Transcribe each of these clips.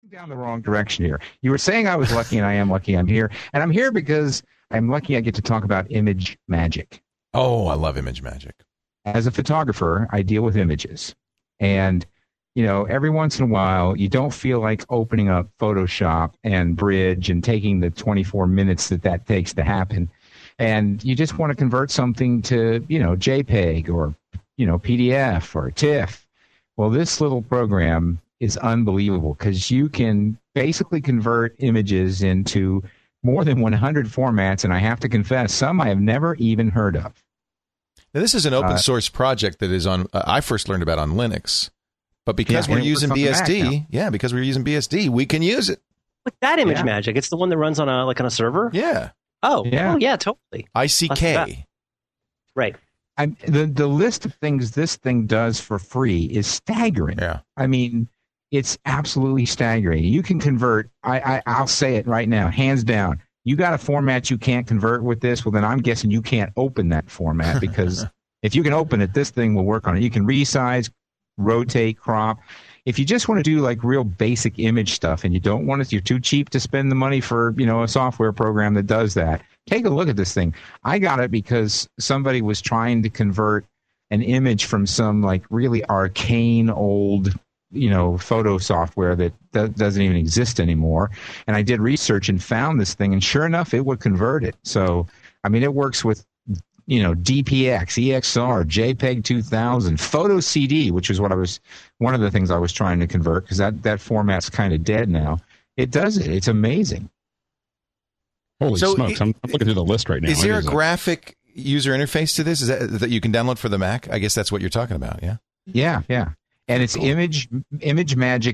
down the wrong direction here. You were saying I was lucky, and I am lucky I'm here. And I'm here because I'm lucky I get to talk about image magic. Oh, I love image magic. As a photographer, I deal with images. And, every once in a while, you don't feel like opening up Photoshop and Bridge and taking the 24 minutes that takes to happen. And you just want to convert something to, JPEG or, PDF or TIFF. Well, this little program is unbelievable because you can basically convert images into more than 100 formats, and I have to confess, some I have never even heard of. Now, this is an open source project that is on. I first learned about on Linux, but because we're using BSD, because we're using BSD, we can use it. Like that image magic, it's the one that runs on a server. Yeah. Oh, yeah, totally. ICK. Right. The list of things this thing does for free is staggering. Yeah. I mean, it's absolutely staggering. You can convert, I'll say it right now, hands down. You got a format you can't convert with this, well, then I'm guessing you can't open that format because if you can open it, this thing will work on it. You can resize, rotate, crop. If you just want to do like real basic image stuff and you don't want it, you're too cheap to spend the money for, a software program that does that, take a look at this thing. I got it because somebody was trying to convert an image from some like really arcane old photo software that doesn't even exist anymore. And I did research and found this thing, and sure enough, it would convert it. So, I mean, it works with, DPX, EXR, JPEG 2000, Photo CD, which is one of the things I was trying to convert because that format's kind of dead now. It does it. It's amazing. Holy smokes. I'm looking through the list right now. Is there a graphic user interface to this? Is that you can download for the Mac? I guess that's what you're talking about, yeah? Yeah. And it's Image Magic,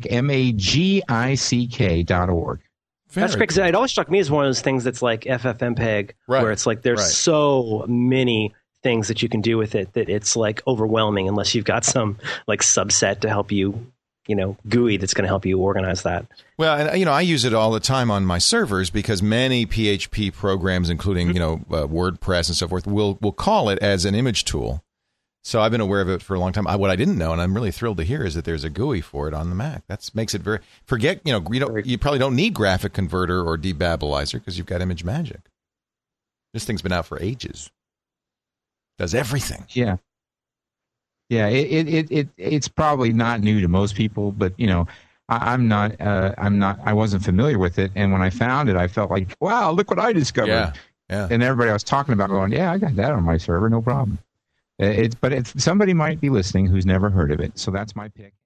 MAGICK.org. That's great because it always struck me as one of those things that's like FFmpeg, where it's like there's so many things that you can do with it that it's like overwhelming unless you've got some like subset to help you, GUI that's going to help you organize that. Well, and I use it all the time on my servers because many PHP programs, including WordPress and so forth, will call it as an image tool. So I've been aware of it for a long time. What I didn't know, and I'm really thrilled to hear, is that there's a GUI for it on the Mac. That makes it you probably don't need Graphic Converter or Debabbilizer because you've got Image Magic. This thing's been out for ages. Does everything. Yeah. Yeah, it's probably not new to most people, but I wasn't familiar with it, and when I found it, I felt like, wow, look what I discovered. Yeah. And everybody I was talking about going, yeah, I got that on my server, no problem. But somebody might be listening who's never heard of it, so that's my pick.